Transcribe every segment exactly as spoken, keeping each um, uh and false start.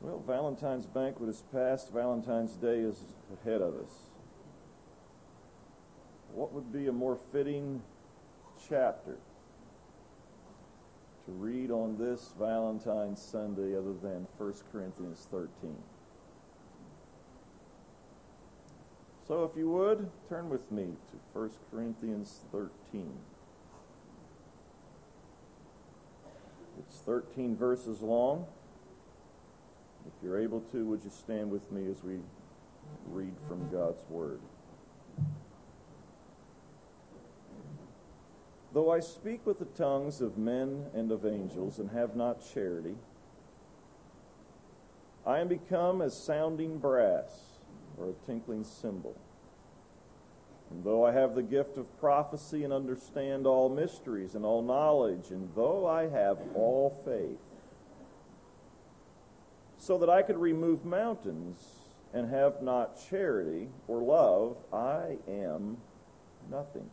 Well, Valentine's banquet is past. Valentine's Day is ahead of us. What would be a more fitting chapter to read on this Valentine's Sunday other than First Corinthians thirteen? So if you would, turn with me to First Corinthians thirteen. It's thirteen verses long. If you're able to, would you stand with me as we read from God's Word? Though I speak with the tongues of men and of angels and have not charity, I am become as sounding brass or a tinkling cymbal. And though I have the gift of prophecy and understand all mysteries and all knowledge, and though I have all faith, so that I could remove mountains and have not charity or love, I am nothing.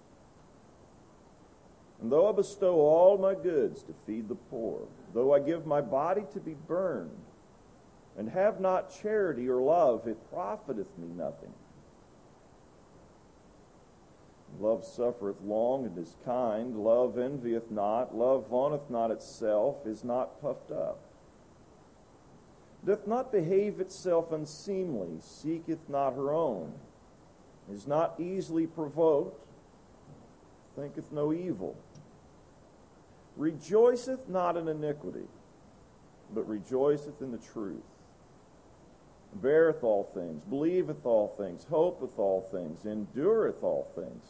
And though I bestow all my goods to feed the poor, though I give my body to be burned, and have not charity or love, it profiteth me nothing. Love suffereth long and is kind. Love envieth not. Love vaunteth not itself, is not puffed up, doth not behave itself unseemly, seeketh not her own, is not easily provoked, thinketh no evil, rejoiceth not in iniquity, but rejoiceth in the truth, beareth all things, believeth all things, hopeth all things, endureth all things.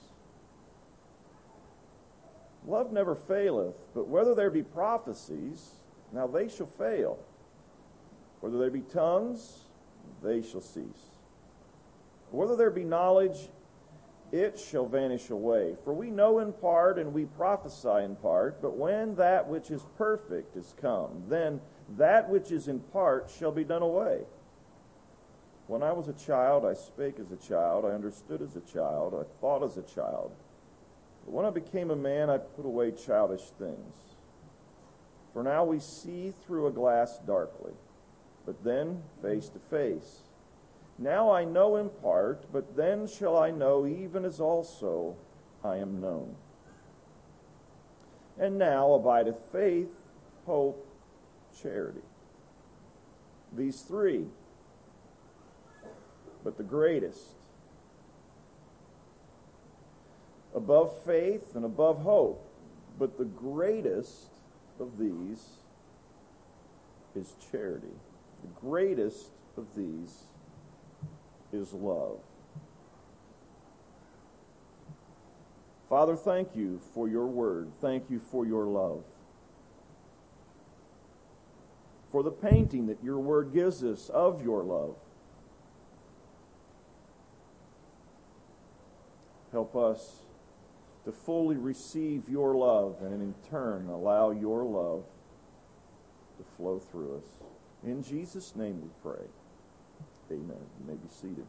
Love never faileth, but whether there be prophecies, now they shall fail. Whether there be tongues, they shall cease. Whether there be knowledge, it shall vanish away. For we know in part, and we prophesy in part, but when that which is perfect is come, then that which is in part shall be done away. When I was a child, I spake as a child, I understood as a child, I thought as a child. But when I became a man, I put away childish things. For now we see through a glass darkly, but then face to face. Now I know in part, but then shall I know even as also I am known. And now abideth faith, hope, charity. These three, but the greatest, above faith and above hope, but the greatest of these is charity. The greatest of these is love. Father, thank you for your word. Thank you for your love. For the painting that your word gives us of your love. Help us to fully receive your love and in turn allow your love to flow through us. In Jesus' name we pray. Amen. You may be seated.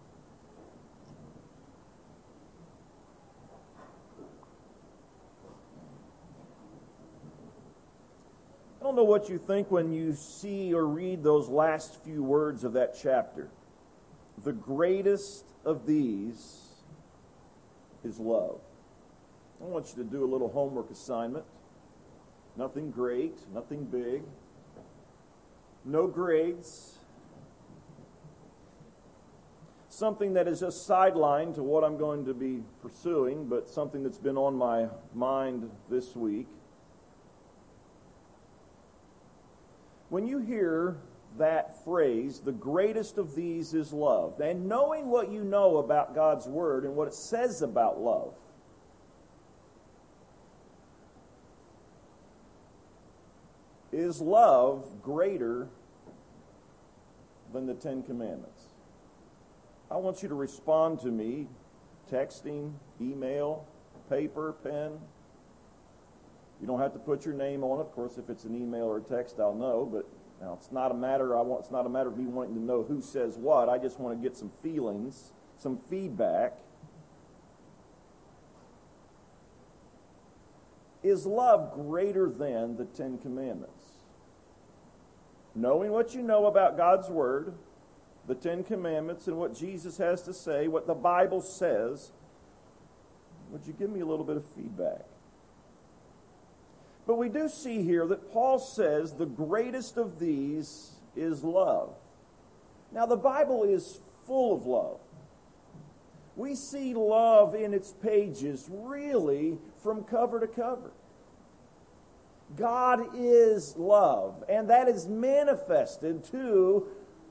I don't know what you think when you see or read those last few words of that chapter. The greatest of these is love. I want you to do a little homework assignment. Nothing great, nothing big. No grades. Something that is just sidelined to what I'm going to be pursuing, but something that's been on my mind this week. When you hear that phrase, the greatest of these is love, and knowing what you know about God's Word and what it says about love, is love greater than the Ten Commandments? I want you to respond to me, texting, email, paper, pen. You don't have to put your name on it. Of course, if it's an email or a text, I'll know. But now it's not a matter. I want. It's not a matter of me wanting to know who says what. I just want to get some feelings, some feedback. Is love greater than the Ten Commandments? knowing what you know about God's Word, the Ten Commandments, and what Jesus has to say, what the Bible says, would you give me a little bit of feedback? But we do see here that Paul says the greatest of these is love. Now, the Bible is full of love. We see love in its pages really from cover to cover. God is love, and that is manifested to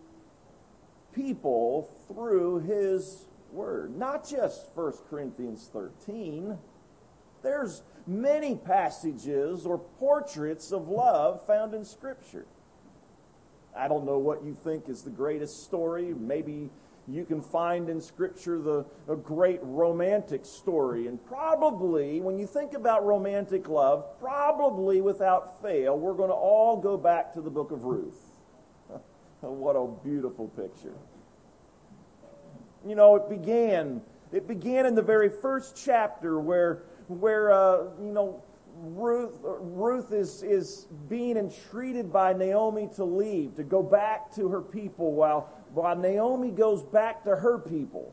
people through His Word. Not just First Corinthians thirteen. There's many passages or portraits of love found in Scripture. I don't know what you think is the greatest story. Maybe you can find in Scripture the a great romantic story. And probably, when you think about romantic love, probably without fail, we're going to all go back to the book of Ruth. What a beautiful picture. You know, it began, it began in the very first chapter where, where uh, you know, Ruth, Ruth is, is being entreated by Naomi to leave, to go back to her people, while, while Naomi goes back to her people.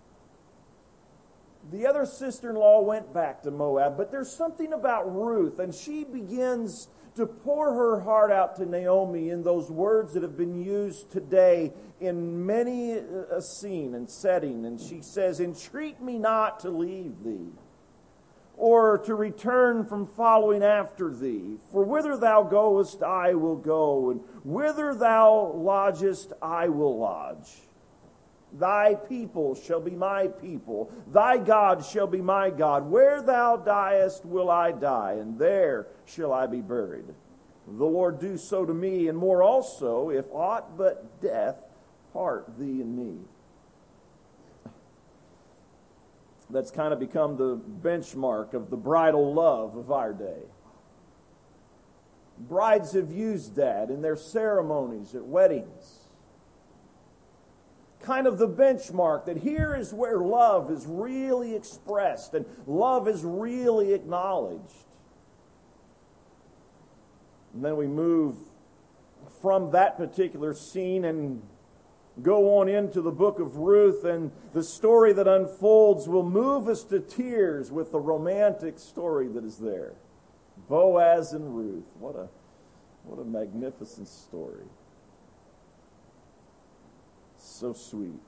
The other sister-in-law went back to Moab, but there's something about Ruth, and she begins to pour her heart out to Naomi in those words that have been used today in many a scene and setting. And she says, "Entreat me not to leave thee, or to return from following after thee. For whither thou goest, I will go, and whither thou lodgest, I will lodge. Thy people shall be my people, thy God shall be my God. Where thou diest will I die, and there shall I be buried. The Lord do so to me, and more also, if aught but death part thee and me." That's kind of become the benchmark of the bridal love of our day. Brides have used that in their ceremonies at weddings. Kind of the benchmark that here is where love is really expressed and love is really acknowledged. And then we move from that particular scene and go on into the book of Ruth, and the story that unfolds will move us to tears with the romantic story that is there. Boaz and Ruth. What a, what a magnificent story. So sweet.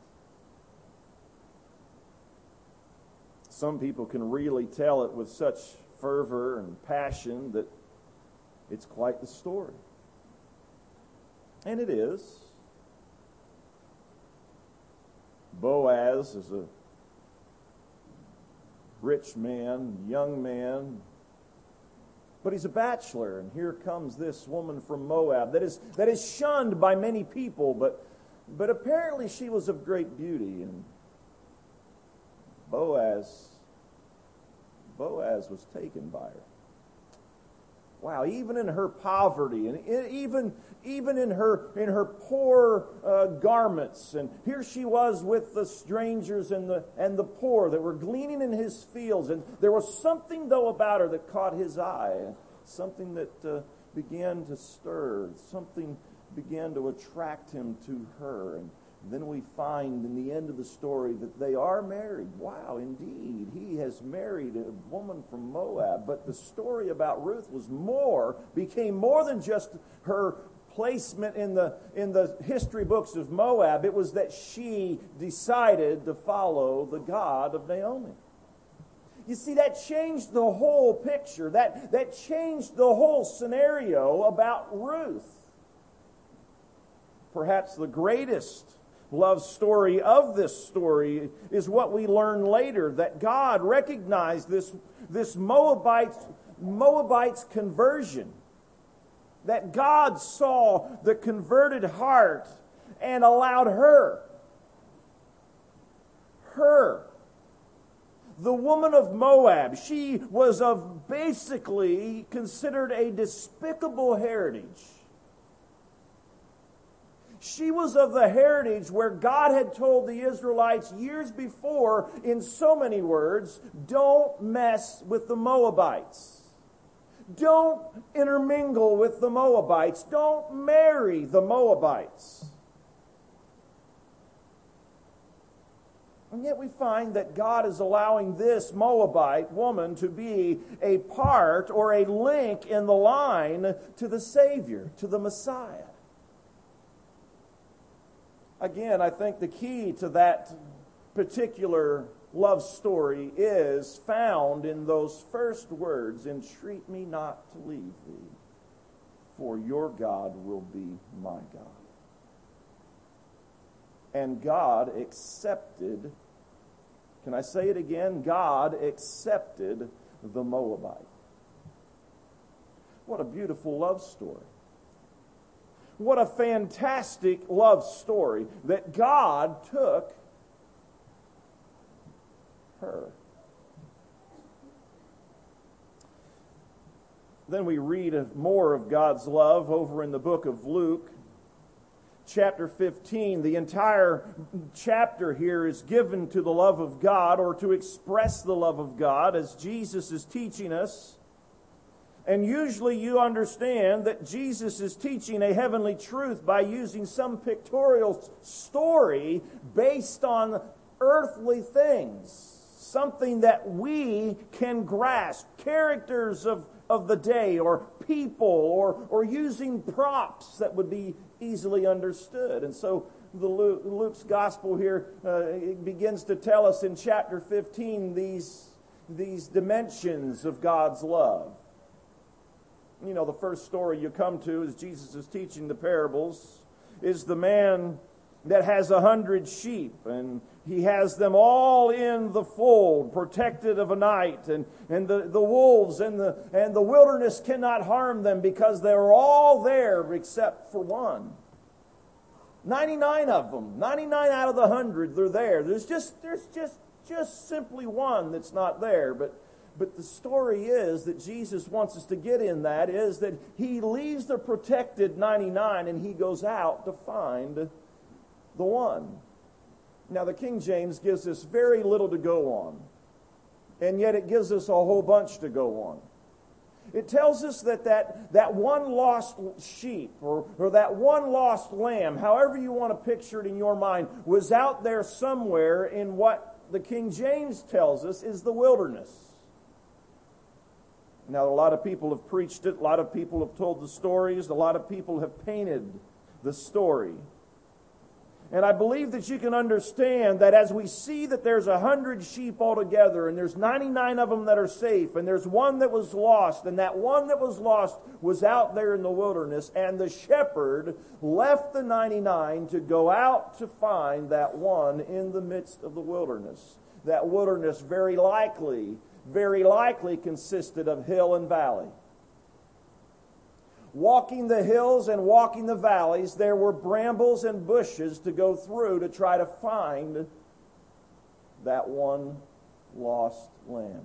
Some people can really tell it with such fervor and passion that it's quite the story. And it is. Boaz is a rich man, young man, but he's a bachelor, and here comes this woman from Moab that is that is shunned by many people, but but apparently she was of great beauty, and Boaz Boaz was taken by her. Wow, even in her poverty, and even even in her in her poor uh, garments, and here she was with the strangers and the and the poor that were gleaning in his fields, and there was something though about her that caught his eye, something that uh, began to stir, something began to attract him to her, and then we find in the end of the story that they are married. Wow, indeed, he has married a woman from Moab. But the story about Ruth was more, became more than just her placement in the in the history books of Moab. It was that she decided to follow the God of Naomi. You see, that changed the whole picture. That, that changed the whole scenario about Ruth. Perhaps the greatest love story of this story is what we learn later, that God recognized this, this Moabite's, Moabite's conversion. That God saw the converted heart and allowed her, her, the woman of Moab, she was of basically considered a despicable heritage. She was of the heritage where God had told the Israelites years before, in so many words, don't mess with the Moabites. Don't intermingle with the Moabites. Don't marry the Moabites. And yet we find that God is allowing this Moabite woman to be a part or a link in the line to the Savior, to the Messiah. Again, I think the key to that particular love story is found in those first words, "Entreat me not to leave thee, for your God will be my God." And God accepted, can I say it again? God accepted the Moabite. What a beautiful love story. What a fantastic love story that God took her. Then we read more of God's love over in the book of Luke, chapter fifteen. The entire chapter here is given to the love of God, or to express the love of God as Jesus is teaching us. And usually you understand that Jesus is teaching a heavenly truth by using some pictorial story based on earthly things, something that we can grasp, characters of, of the day, or people, or, or using props that would be easily understood. And so the Luke, Luke's gospel here uh, it begins to tell us in chapter fifteen these, these dimensions of God's love. You know, the first story you come to as Jesus is teaching the parables is the man that has a hundred sheep, and he has them all in the fold, protected of a night, and, and the, the wolves and the, and the wilderness cannot harm them because they're all there except for one. ninety-nine of them, ninety-nine out of the hundred, they're there. There's just, there's just, just simply one that's not there, but But the story is that Jesus wants us to get in that is that he leaves the protected ninety-nine and he goes out to find the one. Now the King James gives us very little to go on, and yet it gives us a whole bunch to go on. It tells us that that, that one lost sheep or, or that one lost lamb, however you want to picture it in your mind, was out there somewhere in what the King James tells us is the wilderness. Now, a lot of people have preached it, a lot of people have told the stories, a lot of people have painted the story. And I believe that you can understand that as we see that there's a hundred sheep altogether, and there's ninety-nine of them that are safe, and there's one that was lost, and that one that was lost was out there in the wilderness, and the shepherd left the ninety-nine to go out to find that one in the midst of the wilderness. That wilderness very likely very likely consisted of hill and valley. Walking the hills and walking the valleys, there were brambles and bushes to go through to try to find that one lost lamb.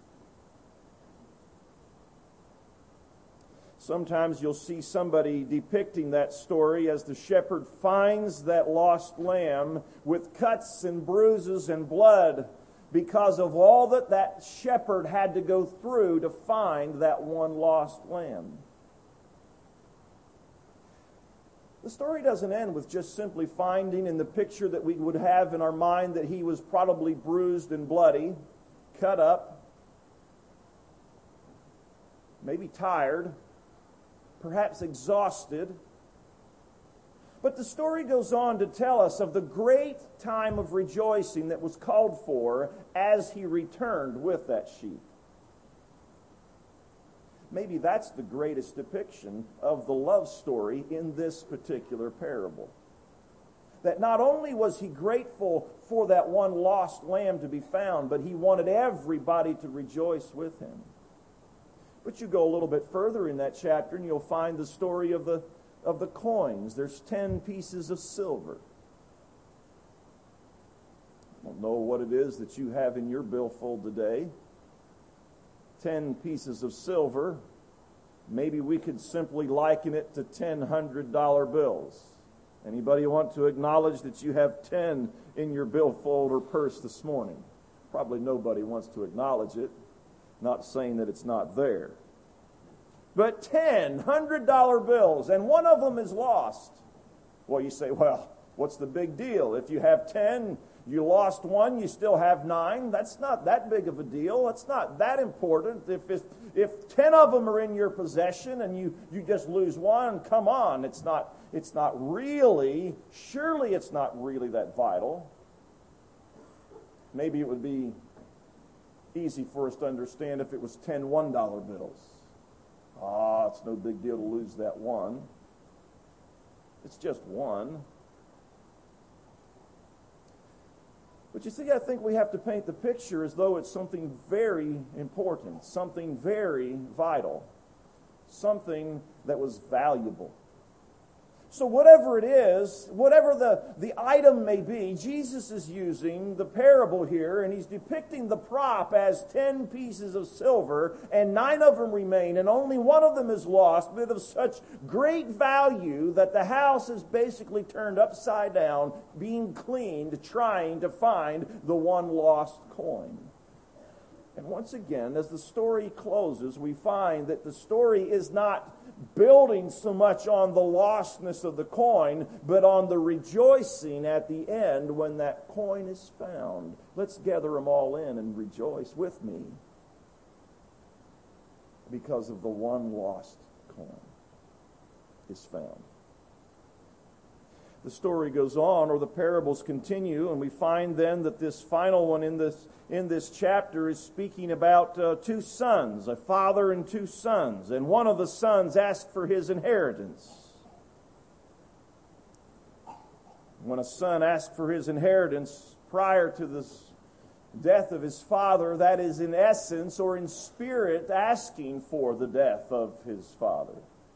Sometimes you'll see somebody depicting that story as the shepherd finds that lost lamb with cuts and bruises and blood, because of all that that shepherd had to go through to find that one lost lamb. The story doesn't end with just simply finding in the picture that we would have in our mind that he was probably bruised and bloody, cut up, maybe tired, perhaps exhausted. But the story goes on to tell us of the great time of rejoicing that was called for as he returned with that sheep. Maybe that's the greatest depiction of the love story in this particular parable. That not only was he grateful for that one lost lamb to be found, but he wanted everybody to rejoice with him. But you go a little bit further in that chapter and you'll find the story of the of the coins. There's ten pieces of silver. I don't know what it is that you have in your billfold today. Ten pieces of silver. Maybe we could simply liken it to ten hundred dollar bills. Anybody want to acknowledge that you have ten in your billfold or purse this morning? Probably nobody wants to acknowledge it. Not saying that it's not there. but ten one hundred dollar bills, and one of them is lost. Well, you say, well, what's the big deal? If you have ten, you lost one, you still have nine. That's not that big of a deal. That's not that important. If if, if ten of them are in your possession and you, you just lose one, come on. It's not, it's not really, surely it's not really that vital. Maybe it would be easy for us to understand if it was ten one dollar bills. Ah, it's no big deal to lose that one. It's just one. But you see, I think we have to paint the picture as though it's something very important, something very vital, something that was valuable. So whatever it is, whatever the, the item may be, Jesus is using the parable here, and he's depicting the prop as ten pieces of silver, and nine of them remain, and only one of them is lost, but of such great value that the house is basically turned upside down, being cleaned, trying to find the one lost coin. And once again, as the story closes, we find that the story is not building so much on the lostness of the coin, but on the rejoicing at the end when that coin is found. Let's gather them all in and rejoice with me because of the one lost coin is found. The story goes on, or the parables continue, and we find then that this final one in this in this chapter is speaking about uh, two sons, a father and two sons, and one of the sons asked for his inheritance. When a son asks for his inheritance prior to the death of his father, that is in essence or in spirit asking for the death of his father.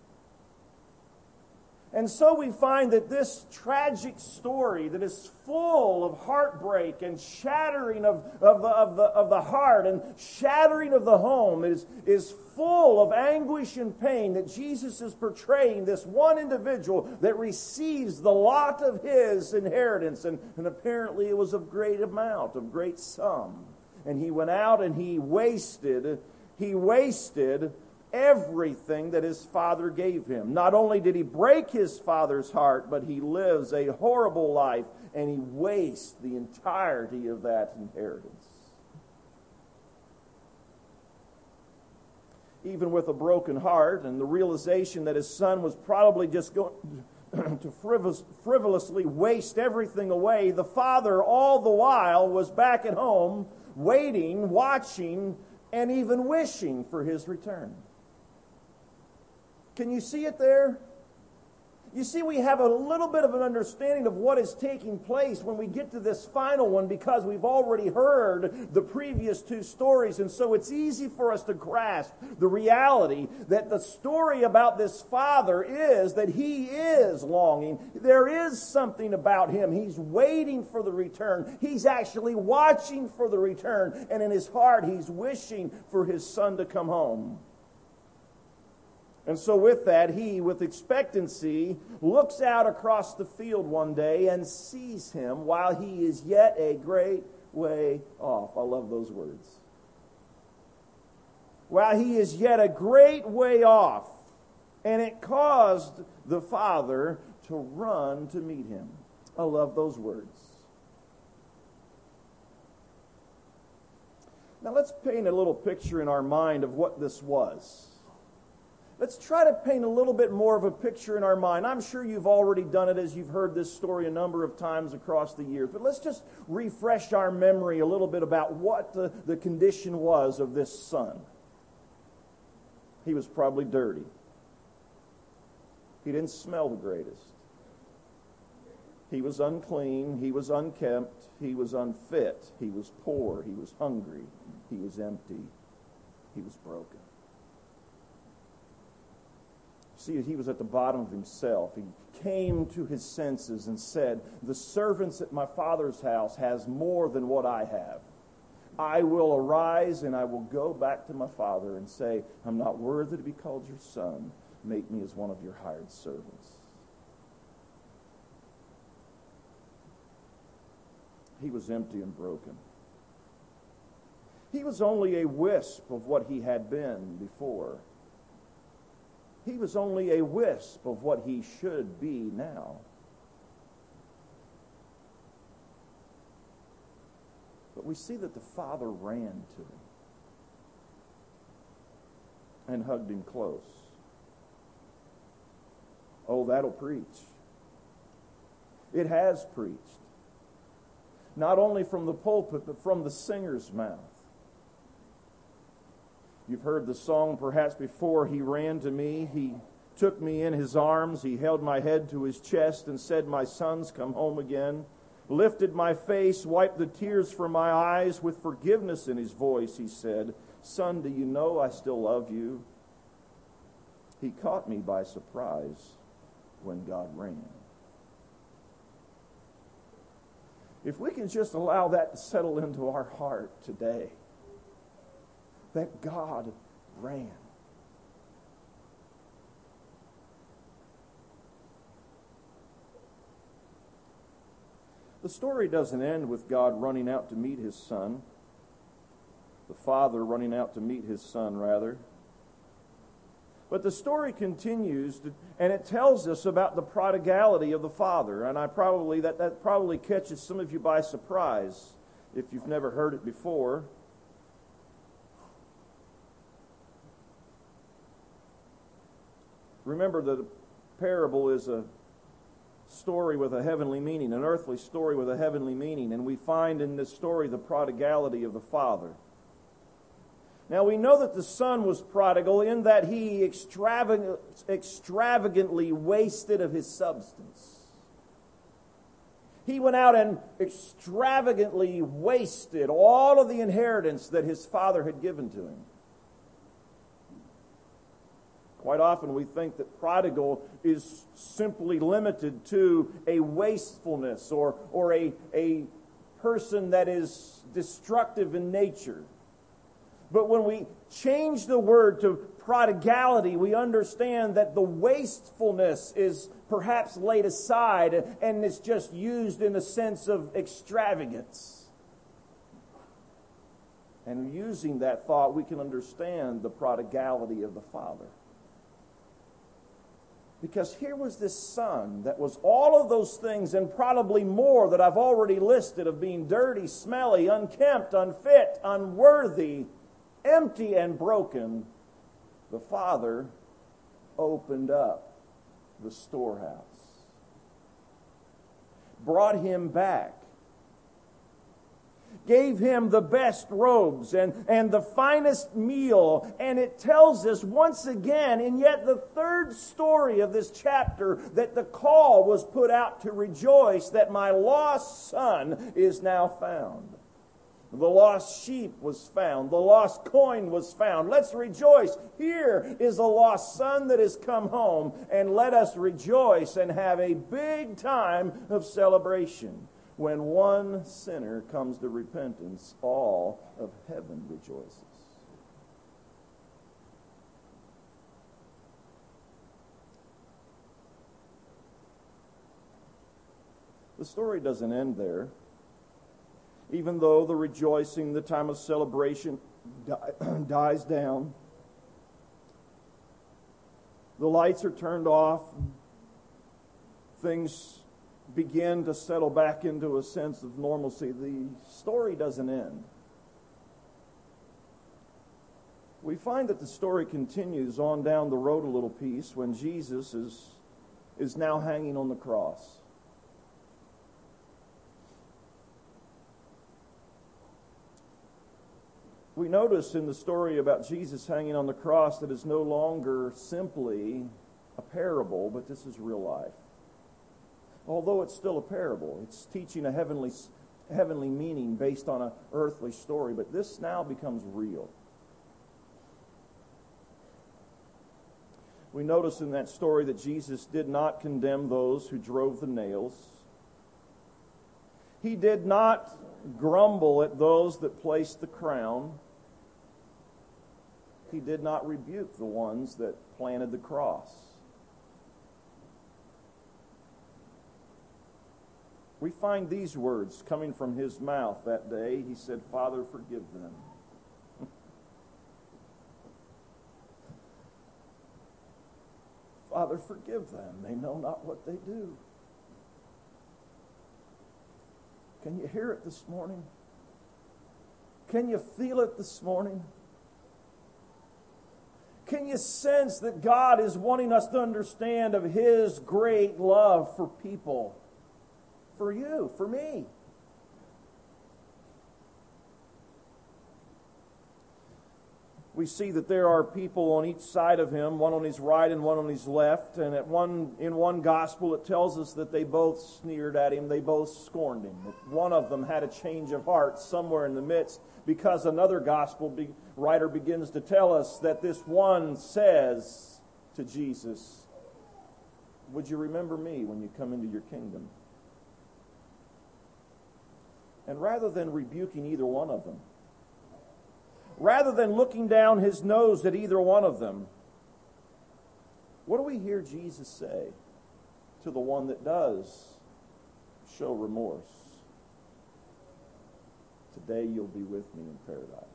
And so we find that this tragic story that is full of heartbreak and shattering of, of, the, of, the, of the heart and shattering of the home is, is full of anguish and pain, that Jesus is portraying this one individual that receives the lot of his inheritance. And, and apparently it was of great amount, of great sum. And he went out and he wasted, he wasted everything that his father gave him. Not only did he break his father's heart, but he lives a horrible life and he wastes the entirety of that inheritance. Even with a broken heart and the realization that his son was probably just going to frivol- frivolously waste everything away, the father all the while was back at home waiting, watching, and even wishing for his return. Can you see it there? You see, we have a little bit of an understanding of what is taking place when we get to this final one because we've already heard the previous two stories, and so it's easy for us to grasp the reality that the story about this father is that he is longing. There is something about him. He's waiting for the return. He's actually watching for the return, and in his heart he's wishing for his son to come home. And so with that, he, with expectancy, looks out across the field one day and sees him while he is yet a great way off. I love those words. While he is yet a great way off. And it caused the father to run to meet him. I love those words. Now let's paint a little picture in our mind of what this was. Let's try to paint a little bit more of a picture in our mind. I'm sure you've already done it as you've heard this story a number of times across the years. But let's just refresh our memory a little bit about what the, the condition was of this son. He was probably dirty. He didn't smell the greatest. He was unclean. He was unkempt. He was unfit. He was poor. He was hungry. He was empty. He was broken. See, he was at the bottom of himself. He came to his senses and said, the servants at my father's house has more than what I have. I will arise and I will go back to my father and say, I'm not worthy to be called your son. Make me as one of your hired servants. He was empty and broken. He was only a wisp of what he had been before. he was only a wisp of what he should be now. But we see that the Father ran to him and hugged him close. Oh, that'll preach. It has preached. Not only from the pulpit, but from the singer's mouth. You've heard the song perhaps before. He ran to me. He took me in his arms. He held my head to his chest and said, "My sons, come home again." Lifted my face, wiped the tears from my eyes. With forgiveness in his voice, he said, "Son, do you know I still love you?" He caught me by surprise when God ran. If we can just allow that to settle into our heart today, that God ran. The story doesn't end with God running out to meet his son. The father running out to meet his son, rather. But the story continues, to, and it tells us about the prodigality of the father. And I probably that, that probably catches some of you by surprise if you've never heard it before. Remember that the parable is a story with a heavenly meaning, an earthly story with a heavenly meaning. And we find in this story the prodigality of the father. Now we know that the son was prodigal in that he extravagant, extravagantly wasted of his substance. He went out and extravagantly wasted all of the inheritance that his father had given to him. Quite often we think that prodigal is simply limited to a wastefulness or, or a, a person that is destructive in nature. But when we change the word to prodigality, we understand that the wastefulness is perhaps laid aside and it's just used in the sense of extravagance. And using that thought, we can understand the prodigality of the father. Because here was this son that was all of those things and probably more that I've already listed of being dirty, smelly, unkempt, unfit, unworthy, empty and broken. The father opened up the storehouse, brought him back, gave him the best robes and, and the finest meal. And it tells us once again, in yet the third story of this chapter, that the call was put out to rejoice that my lost son is now found. The lost sheep was found. The lost coin was found. Let's rejoice. Here is a lost son that has come home. And let us rejoice and have a big time of celebration. When one sinner comes to repentance, all of heaven rejoices. The story doesn't end there. Even though the rejoicing, the time of celebration dies down, the lights are turned off, things begin to settle back into a sense of normalcy. The story doesn't end. We find that the story continues on down the road a little piece when Jesus is, is now hanging on the cross. We notice in the story about Jesus hanging on the cross that it's no longer simply a parable, but this is real life. Although it's still a parable, it's teaching a heavenly, heavenly meaning based on an earthly story, but this now becomes real. We notice in that story that Jesus did not condemn those who drove the nails. He did not grumble at those that placed the crown. He did not rebuke the ones that planted the cross. We find these words coming from his mouth that day. He said, "Father, forgive them." Father, forgive them. They know not what they do. Can you hear it this morning? Can you feel it this morning? Can you sense that God is wanting us to understand of His great love for people? For you, for me. We see that there are people on each side of Him, one on His right and one on His left. And at one, in one gospel it tells us that they both sneered at Him, they both scorned Him. One of them had a change of heart somewhere in the midst, because another gospel be, writer begins to tell us that this one says to Jesus, "Would you remember me when you come into your kingdom?" And rather than rebuking either one of them, rather than looking down His nose at either one of them, what do we hear Jesus say to the one that does show remorse? Today you'll be with me in paradise.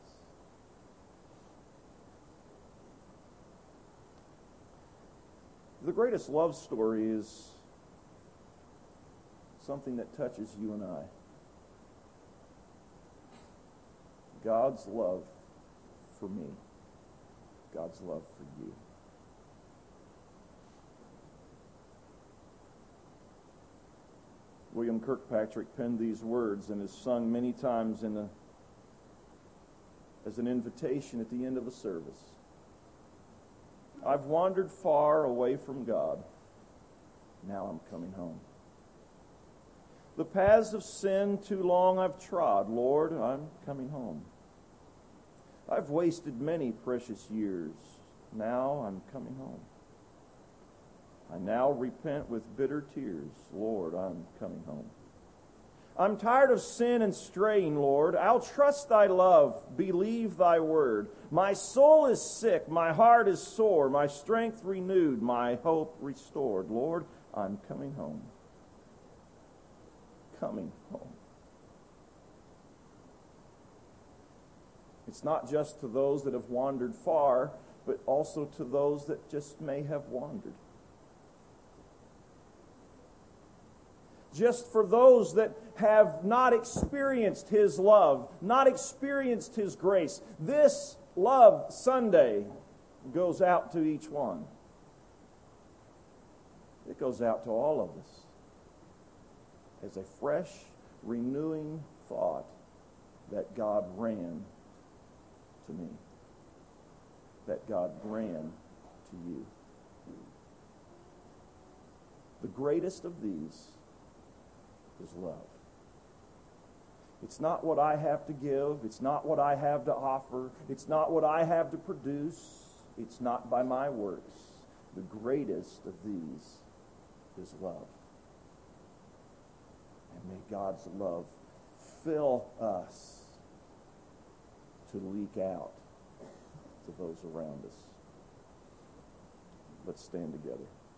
The greatest love story is something that touches you and I. God's love for me. God's love for you. William Kirkpatrick penned these words and is sung many times in a, as an invitation at the end of a service. I've wandered far away from God. Now I'm coming home. The paths of sin too long I've trod. Lord, I'm coming home. I've wasted many precious years. Now I'm coming home. I now repent with bitter tears. Lord, I'm coming home. I'm tired of sin and straying, Lord. I'll trust Thy love, believe Thy word. My soul is sick, my heart is sore, my strength renewed, my hope restored. Lord, I'm coming home. Coming home. It's not just to those that have wandered far, but also to those that just may have wandered. Just for those that have not experienced His love, not experienced His grace. This Love Sunday goes out to each one. It goes out to all of us as a fresh, renewing thought that God ran to me, that God ran to you. The greatest of these is love. It's not what I have to give. It's not what I have to offer. It's not what I have to produce. It's not by my works. The greatest of these is love. And may God's love fill us to leak out to those around us. Let's stand together.